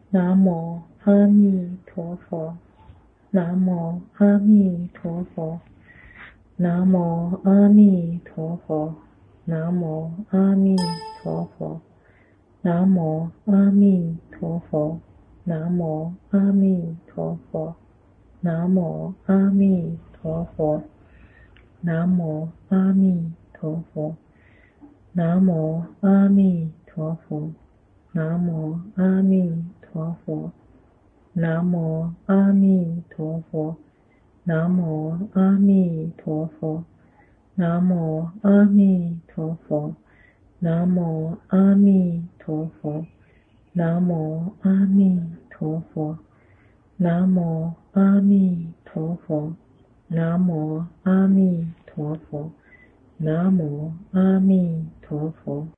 南无阿弥陀佛，南无阿弥陀佛，南无阿弥陀佛，南无阿弥陀佛，南无阿弥陀佛，南无阿弥陀佛，南无阿弥陀佛，南无阿弥陀佛，南无阿弥陀佛，南无阿弥陀佛，南无阿弥陀佛，南无阿弥陀佛，南无阿弥陀佛，南无阿弥陀佛，南无阿弥陀佛，南无阿弥陀佛，南无阿弥陀佛，南无阿弥陀佛。